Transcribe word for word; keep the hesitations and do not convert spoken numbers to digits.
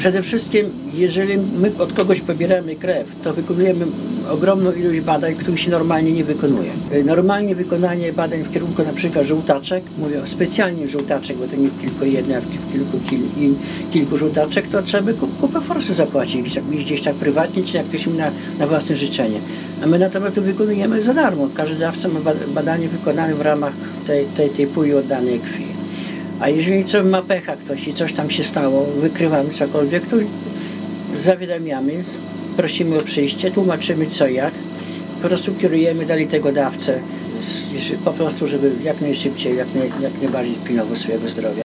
Przede wszystkim, jeżeli my od kogoś pobieramy krew, to wykonujemy ogromną ilość badań, których się normalnie nie wykonuje. Normalnie wykonanie badań w kierunku na przykład żółtaczek, mówię specjalnie żółtaczek, bo to nie w tylko jedna, a w kilku, kil, kilku żółtaczek, to trzeba by kupę forsy zapłacić, gdzieś, gdzieś tak prywatnie, czy jak ktoś im na, na własne życzenie. A my natomiast to wykonujemy za darmo. Każdy dawca ma badanie wykonane w ramach tej, tej, tej puli oddanej krwi. A jeżeli coś ma pecha ktoś i coś tam się stało, wykrywamy cokolwiek, to zawiadamiamy, prosimy o przyjście, tłumaczymy co i jak. Po prostu kierujemy dalej tego dawcę, po prostu, żeby jak najszybciej, jak, naj, jak najbardziej pilnował swojego zdrowia.